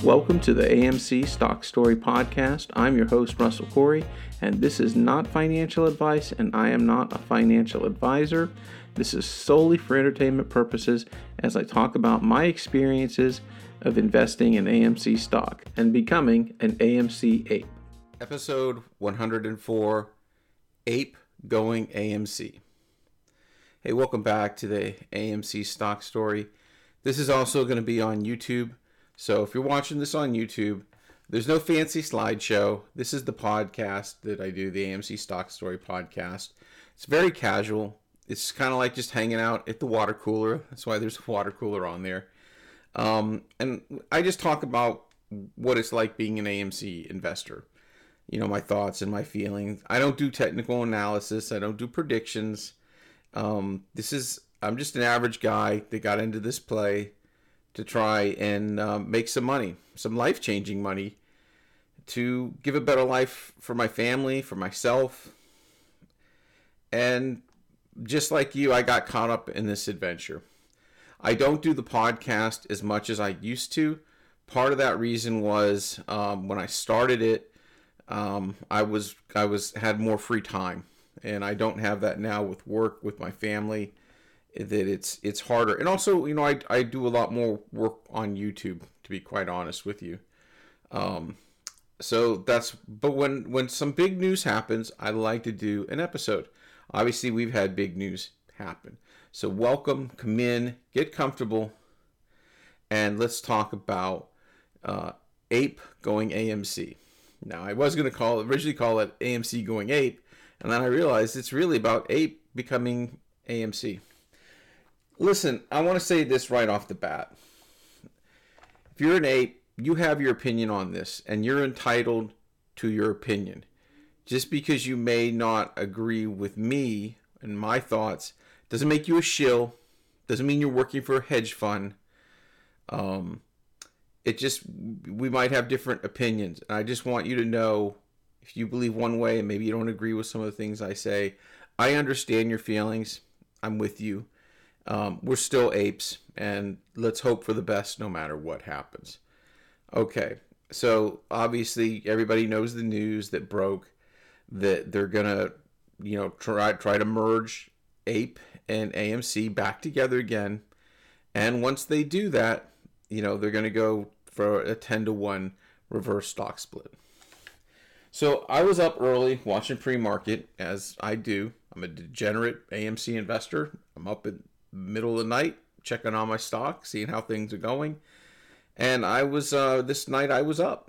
Welcome to the AMC Stock Story Podcast. I'm your host, Russell Corey, and this is not financial advice, and I am not a financial advisor. This is solely for entertainment purposes as I talk about my experiences of investing in AMC stock and becoming an AMC ape. Episode 104, Ape Going AMC. Hey, welcome back to the AMC Stock Story. This is also going to be on YouTube. So if you're watching this on YouTube, there's no fancy slideshow. This is the podcast that I do, the AMC Stock Story podcast. It's very casual. It's kind of like just hanging out at the water cooler. That's why there's a water cooler on there. And I just talk about what it's like being an AMC investor. You know, my thoughts and my feelings. I don't do technical analysis. I don't do predictions. I'm just an average guy that got into this play to try and make some money, some life-changing money, to give a better life for my family, for myself. And just like you, I got caught up in this adventure. I don't do the podcast as much as I used to. Part of that reason was when I started it, I had more free time, and I don't have that now with work, with my family. That it's harder. And also, you know, I do a lot more work on YouTube, to be quite honest with you. But when some big news happens, I like to do an episode. Obviously, we've had big news happen. So welcome, come in, get comfortable, and let's talk about Ape Going AMC. Now, I was going to originally call it AMC Going Ape, and then I realized it's really about Ape becoming AMC. Listen, I want to say this right off the bat. If you're an ape, you have your opinion on this, and you're entitled to your opinion. Just because you may not agree with me and my thoughts doesn't make you a shill, doesn't mean you're working for a hedge fund. We might have different opinions. And I just want you to know, if you believe one way and maybe you don't agree with some of the things I say, I understand your feelings. I'm with you. We're still apes, and let's hope for the best no matter what happens. Okay, so obviously everybody knows the news that broke that they're gonna, try to merge Ape and AMC back together again, and once they do that, they're gonna go for a 10-to-1 reverse stock split. So I was up early watching pre-market, as I do. I'm a degenerate AMC investor. I'm up at middle of the night, checking on my stock, seeing how things are going. And I was, this night I was up.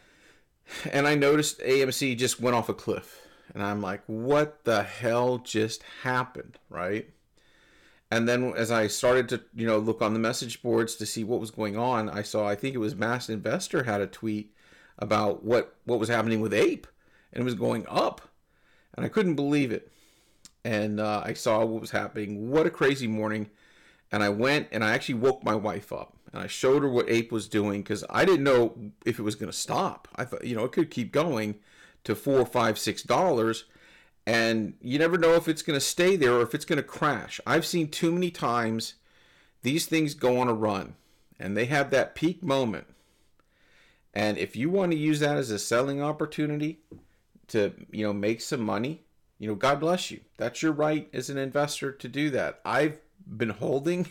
And I noticed AMC just went off a cliff. And I'm like, what the hell just happened, right? And then as I started to, look on the message boards to see what was going on, I think it was Mass Investor had a tweet about what was happening with Ape. And it was going up. And I couldn't believe it. And I saw what was happening. What a crazy morning. And I went and I actually woke my wife up. And I showed her what Ape was doing because I didn't know if it was going to stop. I thought, it could keep going to $4, $5, $6. And you never know if it's going to stay there or if it's going to crash. I've seen too many times these things go on a run. And they have that peak moment. And if you want to use that as a selling opportunity to, make some money, God bless you. That's your right as an investor to do that. I've been holding,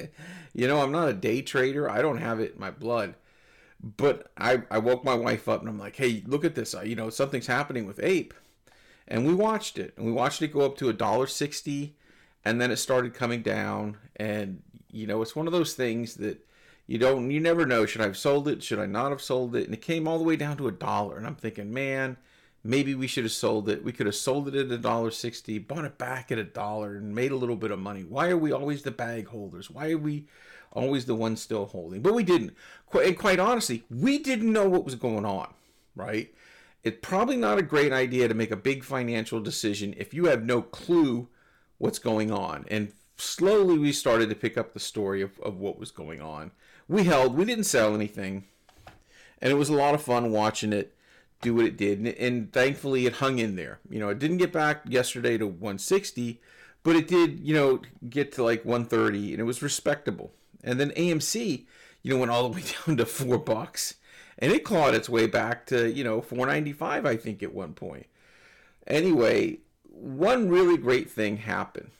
I'm not a day trader. I don't have it in my blood. But I woke my wife up and I'm like, hey, look at this. Something's happening with Ape. And we watched it. And we watched it go up to $1.60. And then it started coming down. And, it's one of those things that you never know. Should I have sold it? Should I not have sold it? And it came all the way down to $1. And I'm thinking, man, maybe we should have sold it. We could have sold it at $1.60, bought it back at $1, and made a little bit of money. Why are we always the bag holders? Why are we always the ones still holding? But we didn't. And quite honestly, we didn't know what was going on, right? It's probably not a great idea to make a big financial decision if you have no clue what's going on. And slowly we started to pick up the story of what was going on. We didn't sell anything. And it was a lot of fun watching it do what it did, and thankfully it hung in there. It didn't get back yesterday to 160, but it did, get to like 130, and it was respectable. And then AMC, went all the way down to $4, And it clawed its way back to, $4.95, I think, at one point. Anyway, one really great thing happened.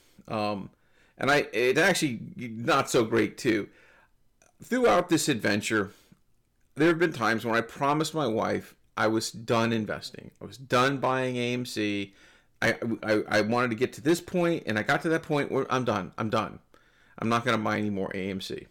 It actually not so great too. Throughout this adventure, there have been times when I promised my wife I was done investing. I was done buying AMC. I wanted to get to this point, and I got to that point where I'm done. I'm not going to buy any more AMC.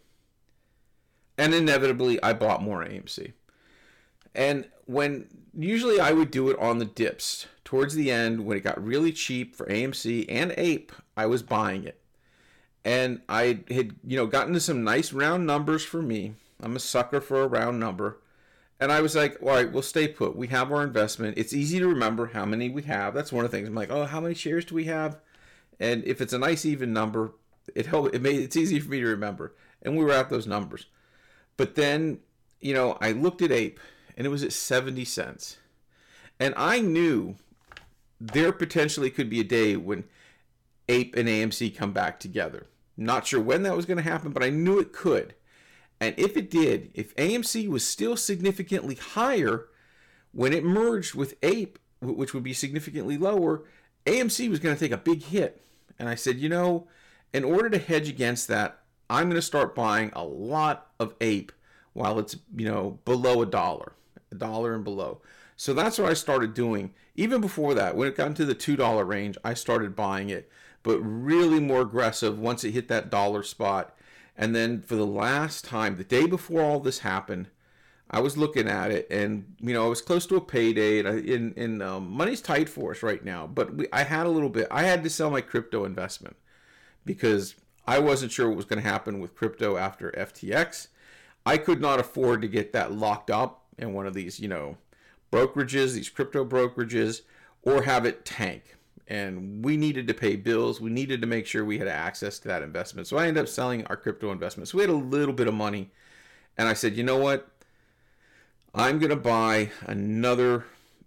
And inevitably, I bought more AMC. And usually I would do it on the dips. Towards the end, when it got really cheap for AMC and APE, I was buying it. And I had, gotten to some nice round numbers for me. I'm a sucker for a round number. And I was like, all right, we'll stay put. We have our investment. It's easy to remember how many we have. That's one of the things. I'm like, oh, how many shares do we have? And if it's a nice even number, it's easy for me to remember. And we were at those numbers. But then, I looked at APE, and it was at 70 cents. And I knew there potentially could be a day when APE and AMC come back together. Not sure when that was going to happen, but I knew it could. And if it did, if AMC was still significantly higher when it merged with APE, which would be significantly lower, AMC was going to take a big hit. And I said, in order to hedge against that, I'm going to start buying a lot of APE while it's, below $1 and below. So that's what I started doing. Even before that, when it got into the $2 range, I started buying it, but really more aggressive once it hit that dollar spot. And then for the last time, the day before all this happened, I was looking at it, and I was close to a payday. And money's tight for us right now, but I had a little bit. I had to sell my crypto investment because I wasn't sure what was going to happen with crypto after FTX. I could not afford to get that locked up in one of these, brokerages, these crypto brokerages, or have it tank. And we needed to pay bills. We needed to make sure we had access to that investment. So I ended up selling our crypto investment. So we had a little bit of money. And I said, you know what? I'm going to buy another.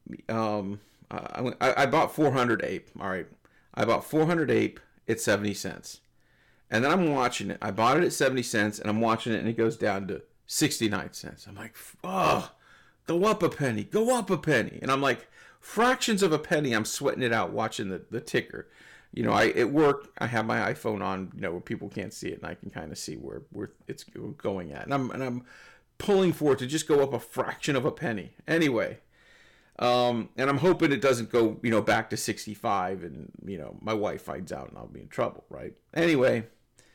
I bought 400 APE. All right. I bought 400 APE at 70 cents. And then I'm watching it. I bought it at 70 cents, and I'm watching it, and it goes down to 69 cents. I'm like, oh, go up a penny. Go up a penny. And I'm like, fractions of a penny, I'm sweating it out watching the ticker. At work, I have my iPhone on, where people can't see it, and I can kind of see where it's going at. And I'm pulling for it to just go up a fraction of a penny. Anyway, and I'm hoping it doesn't go, back to 65, and, my wife finds out and I'll be in trouble, right? Anyway,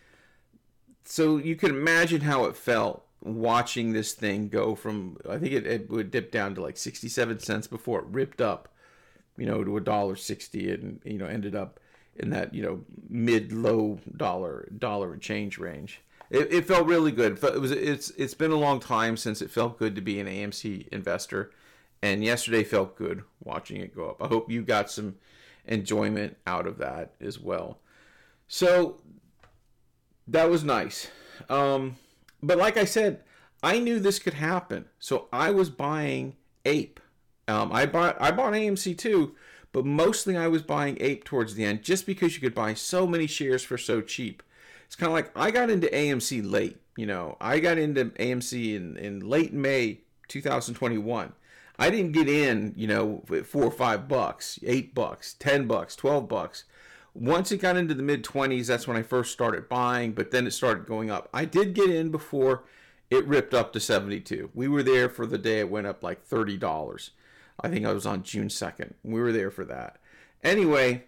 so you can imagine how it felt watching this thing go from, I think it would dip down to like 67 cents before it ripped up, to $1.60, and, ended up in that, mid-low dollar and change range. It felt really good. It's been a long time since it felt good to be an AMC investor, and yesterday felt good watching it go up. I hope you got some enjoyment out of that as well. So that was nice. But like I said, I knew this could happen, so I was buying APE. I bought AMC too, but mostly I was buying APE towards the end, just because you could buy so many shares for so cheap. It's kind of like I got into AMC late. I got into AMC in late May 2021. I didn't get in, at $4 or $5, $8, $10, $12. Once it got into the mid-20s, that's when I first started buying, but then it started going up. I did get in before it ripped up to 72. We were there for the day it went up like $30. I think I was on June 2nd. We were there for that. Anyway,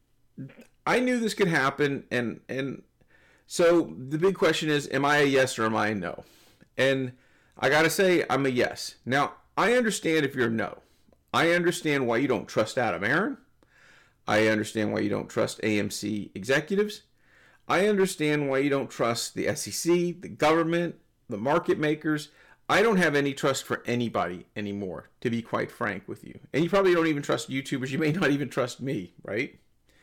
I knew this could happen, and so the big question is, am I a yes or am I a no? And I got to say, I'm a yes. Now, I understand if you're a no. I understand why you don't trust Adam Aron. I understand why you don't trust AMC executives. I understand why you don't trust the SEC, the government, the market makers. I don't have any trust for anybody anymore, to be quite frank with you. And you probably don't even trust YouTubers. You may not even trust me, right?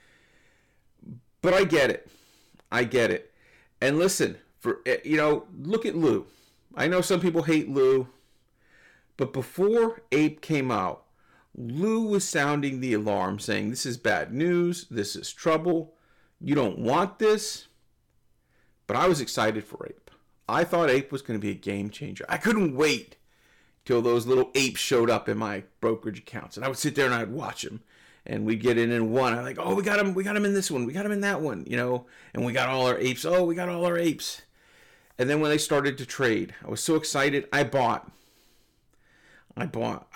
But I get it. I get it. And listen, look at Lou. I know some people hate Lou, but before APE came out, Lou was sounding the alarm, saying, this is bad news, this is trouble, you don't want this. But I was excited for APE. I thought APE was going to be a game changer. I couldn't wait till those little apes showed up in my brokerage accounts. And I would sit there and I'd watch them. And we'd get in one. I'm like, oh, we got him in this one. We got him in that one, you know. And we got all our apes. Oh, we got all our apes. And then when they started to trade, I was so excited. I bought like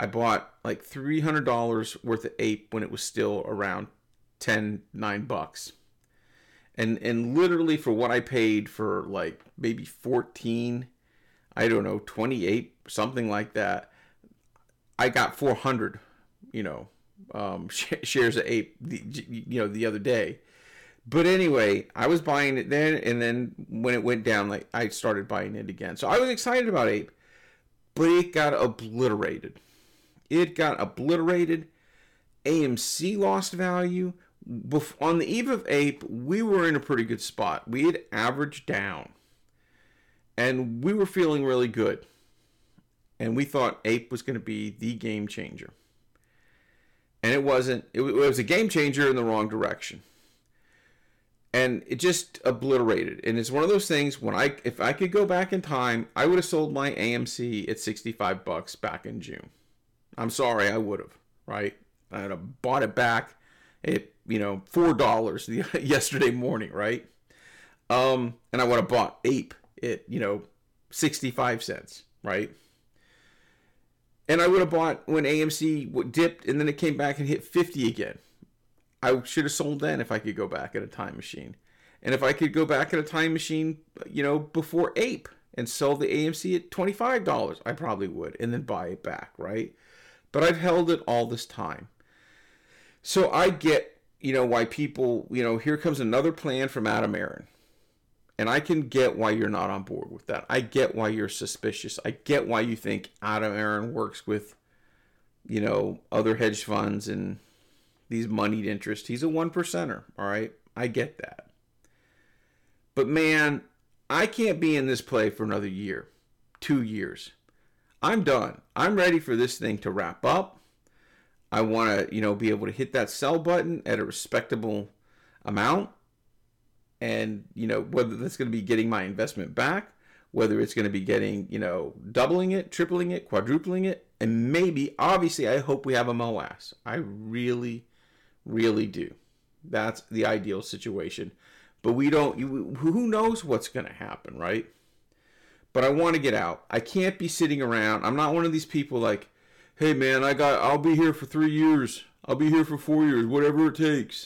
$300 worth of ape when it was still around $9. And literally for what I paid for like maybe 14, I don't know, 28, something like that, I got 400, shares of ape, the other day. But anyway, I was buying it then, and then when it went down, like I started buying it again. So I was excited about ape, but it got obliterated. AMC lost value. On the eve of ape, we were in a pretty good spot. We had averaged down, and we were feeling really good. And we thought ape was going to be the game changer. And it wasn't. It was a game changer in the wrong direction. And it just obliterated. And it's one of those things if I could go back in time, I would have sold my AMC at $65 back in June. I'm sorry, I would have, right? I'd have bought it back at, $4 yesterday morning, right? And I would have bought ape at, 65 cents, right? And I would have bought when AMC dipped and then it came back and hit 50 again. I should have sold then if I could go back in a time machine. And if I could go back in a time machine, before ape and sell the AMC at $25, I probably would, and then buy it back, right? But I've held it all this time. So I get, why people, here comes another plan from Adam Aron. And I can get why you're not on board with that. I get why you're suspicious. I get why you think Adam Aron works with, other hedge funds and these moneyed interests. He's a 1%er, all right? I get that. But man, I can't be in this play for another year, 2 years. I'm done. I'm ready for this thing to wrap up. I want to, be able to hit that sell button at a respectable amount. And, whether that's going to be getting my investment back, whether it's going to be getting, doubling it, tripling it, quadrupling it, and maybe, obviously, I hope we have a MOAS. I really do. That's the ideal situation. But we don't, who knows what's going to happen, right? But I want to get out. I can't be sitting around. I'm not one of these people like, hey man, I'll be here for 3 years. I'll be here for 4 years, whatever it takes.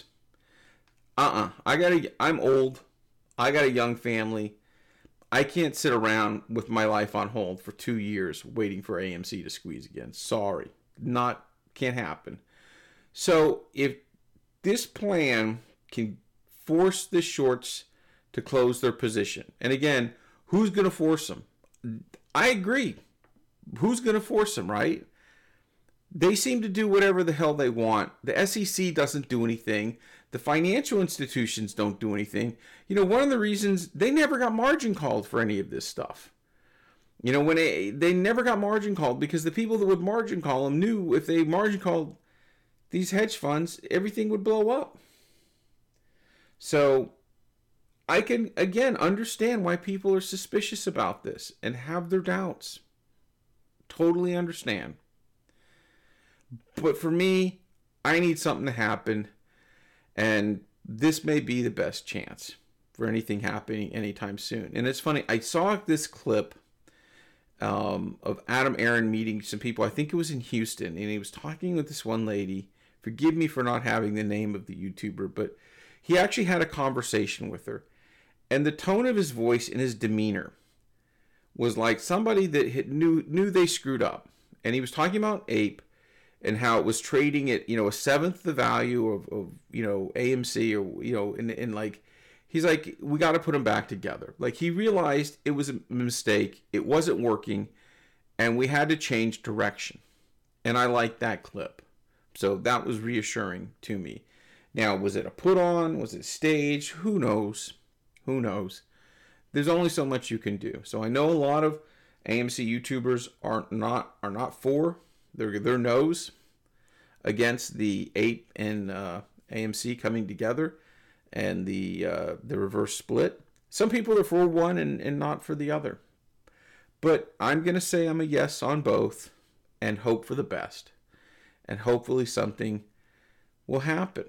I'm old. I got a young family. I can't sit around with my life on hold for 2 years waiting for AMC to squeeze again. Sorry. Can't happen. So if this plan can force the shorts to close their position, and again, who's going to force them? I agree. Who's going to force them, right? They seem to do whatever the hell they want. The SEC doesn't do anything. The financial institutions don't do anything. One of the reasons they never got margin called for any of this stuff. When they never got margin called because the people that would margin call them knew if they margin called these hedge funds, everything would blow up. So I can, again, understand why people are suspicious about this and have their doubts. Totally understand. But for me, I need something to happen. And this may be the best chance for anything happening anytime soon. And it's funny, I saw this clip of Adam Aron meeting some people. I think it was in Houston. And he was talking with this one lady. Forgive me for not having the name of the YouTuber, but he actually had a conversation with her. And the tone of his voice and his demeanor was like somebody that knew they screwed up. And he was talking about ape and how it was trading at, a seventh the value of AMC or, and like, he's like, we got to put them back together. Like, he realized it was a mistake. It wasn't working. And we had to change direction. And I liked that clip. So that was reassuring to me. Now, was it a put on? Was it staged? Who knows? Who knows? There's only so much you can do. So I know a lot of AMC YouTubers are not for their nose against the ape and AMC coming together and the reverse split. Some people are for one and not for the other. But I'm going to say I'm a yes on both. and hope for the best. And hopefully something will happen.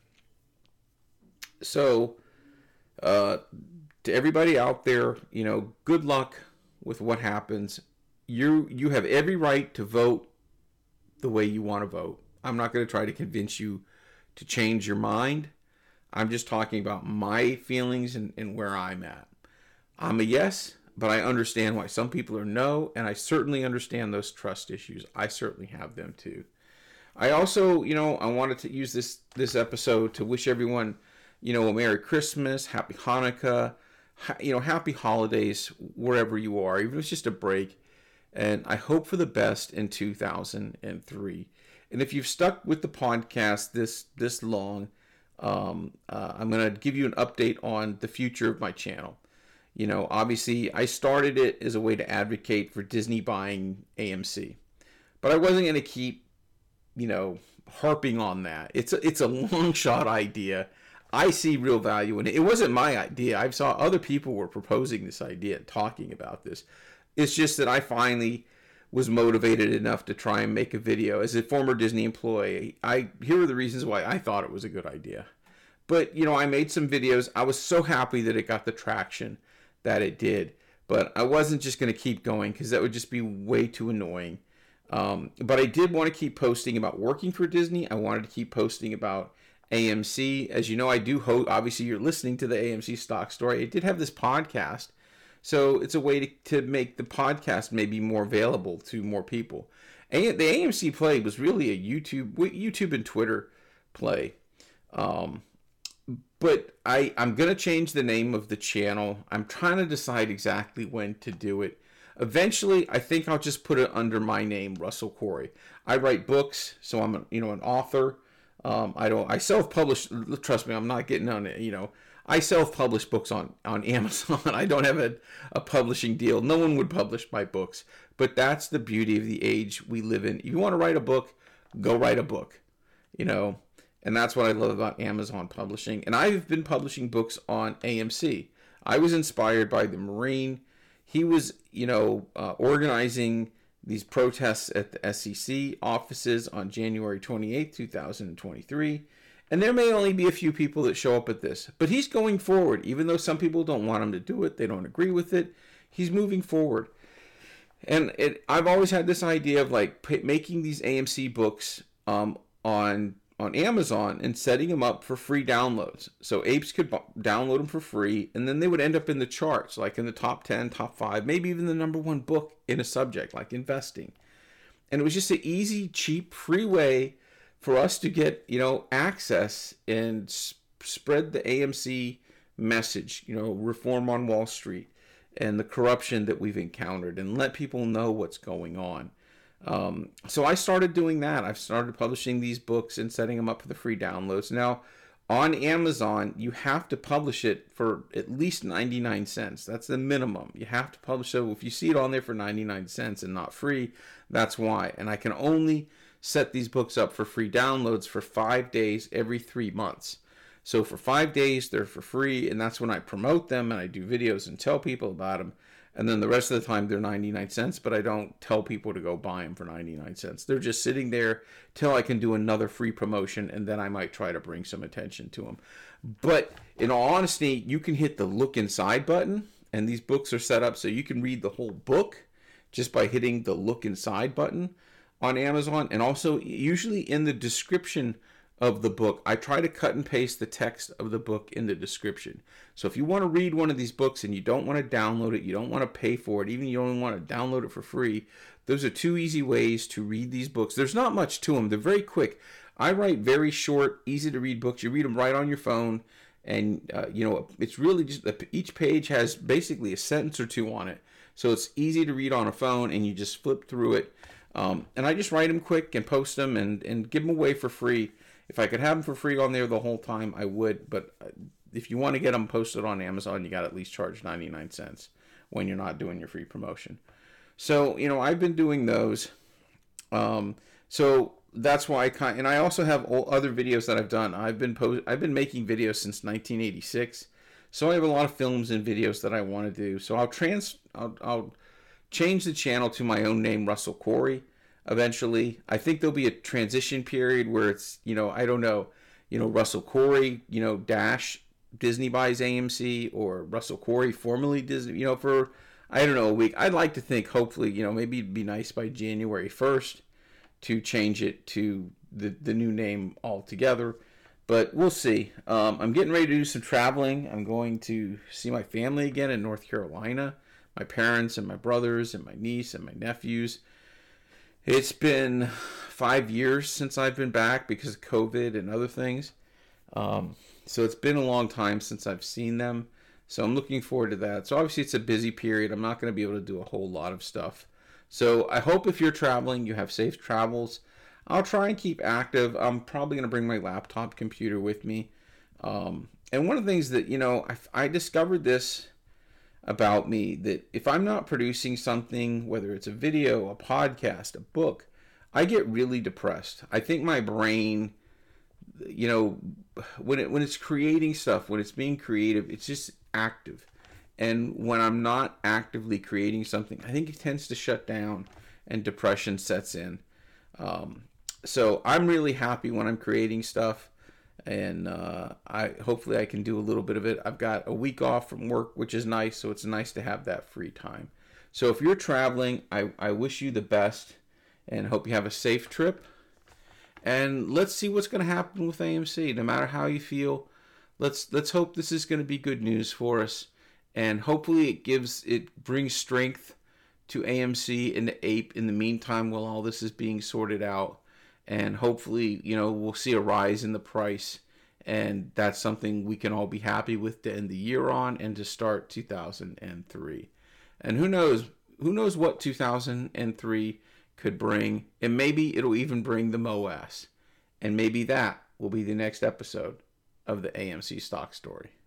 So, to everybody out there, good luck with what happens. You have every right to vote the way you want to vote. I'm not going to try to convince you to change your mind. I'm just talking about my feelings and where I'm at. I'm a yes, but I understand why some people are no, and I certainly understand those trust issues. I certainly have them too. I also, I wanted to use this episode to wish everyone, a Merry Christmas, Happy Hanukkah, Happy Holidays, wherever you are, even if it's just a break. And I hope for the best in 2003. And if you've stuck with the podcast this long, I'm going to give you an update on the future of my channel. Obviously, I started it as a way to advocate for Disney buying AMC. But I wasn't going to keep, harping on that. It's a long shot idea. I see real value in it. It wasn't my idea. I saw other people were proposing this idea and talking about this. It's just that I finally was motivated enough to try and make a video. As a former Disney employee, here are the reasons why I thought it was a good idea. But, I made some videos. I was so happy that it got the traction that it did. But I wasn't just going to keep going because that would just be way too annoying. But I did want to keep posting about working for Disney. I wanted to keep posting about AMC. As you know, I do host, obviously you're listening to the AMC Stock Story. I did have this podcast. So it's a way to make the podcast maybe more available to more people. And the AMC play was really a YouTube and Twitter play. But I'm going to change the name of the channel. I'm trying to decide exactly when to do it. Eventually, I think I'll just put it under my name, Russell Corey. I write books, so I'm an author. I self-publish. Trust me, I'm not getting on it. I self-publish books on Amazon. I don't have a publishing deal. No one would publish my books. But that's the beauty of the age we live in. If you want to write a book, go write a book. And that's what I love about Amazon publishing. And I've been publishing books on AMC. I was inspired by the Marine. He was, organizing these protests at the SEC offices on January 28, 2023. And there may only be a few people that show up at this. But he's going forward. Even though some people don't want him to do it, they don't agree with it, he's moving forward. And I've always had this idea of making these AMC books on Amazon and setting them up for free downloads. So apes could download them for free, and then they would end up in the charts, like in the top 10, top 5, maybe even the number 1 book in a subject like investing. And it was just an easy, cheap, free way for us to get, access and spread the AMC message, reform on Wall Street and the corruption that we've encountered, and let people know what's going on. So I started doing that. I've started publishing these books and setting them up for the free downloads. Now, on Amazon, you have to publish it for at least 99 cents. That's the minimum. You have to publish it. If you see it on there for 99 cents and not free, that's why. And I can only set these books up for free downloads for 5 days every 3 months. So for 5 days, they're for free, and that's when I promote them and I do videos and tell people about them. And then the rest of the time, they're 99 cents, but I don't tell people to go buy them for 99 cents. They're just sitting there till I can do another free promotion, and then I might try to bring some attention to them. But in all honesty, you can hit the look inside button, and these books are set up so you can read the whole book just by hitting the look inside button on Amazon. And also, usually in the description of the book, I try to cut and paste the text of the book in the description. So if you want to read one of these books and you don't want to download it, you don't want to pay for it, even you only want to download it for free, those are 2 easy ways to read these books. There's not much to them. They're very quick. I write very short, easy to read books. You read them right on your phone, and it's really just each page has basically a sentence or 2 on it. So it's easy to read on a phone, and you just flip through it. And I just write them quick and post them and give them away for free. If I could have them for free on there the whole time, I would. But if you want to get them posted on Amazon, you got to at least charge 99 cents when you're not doing your free promotion. So, I've been doing those. So that's why and I also have other videos that I've done. I've been making videos since 1986. So I have a lot of films and videos that I want to do. So I'll change the channel to my own name, Russell Corey. eventually. I think there'll be a transition period where it's, I don't know, Russell Corey, dash Disney buys AMC, or Russell Corey formerly Disney, for, I don't know, a week. I'd like to think, hopefully, maybe it'd be nice by January 1st to change it to the new name altogether. But we'll see. I'm getting ready to do some traveling. I'm going to see my family again in North Carolina. My parents and my brothers and my niece and my nephews. It's been 5 years since I've been back because of COVID and other things. So it's been a long time since I've seen them. So I'm looking forward to that. So obviously it's a busy period. I'm not going to be able to do a whole lot of stuff. So I hope if you're traveling, you have safe travels. I'll try and keep active. I'm probably going to bring my laptop computer with me. And one of the things that, I discovered this about me, that if I'm not producing something, whether it's a video, a podcast, a book, I get really depressed. I think my brain, when it's creating stuff, when it's being creative, it's just active. And when I'm not actively creating something, I think it tends to shut down and depression sets in. So I'm really happy when I'm creating stuff, and hopefully I can do a little bit of it. I've got a week off from work, which is nice, so it's nice to have that free time. So if you're traveling, I wish you the best and hope you have a safe trip. And let's see what's going to happen with AMC. No matter how you feel, let's hope this is going to be good news for us, and hopefully it brings strength to AMC and to Ape in the meantime while all this is being sorted out. And hopefully, we'll see a rise in the price, and that's something we can all be happy with to end the year on and to start 2003. And who knows what 2003 could bring, and maybe it'll even bring the MOAS. And maybe that will be the next episode of the AMC Stock Story.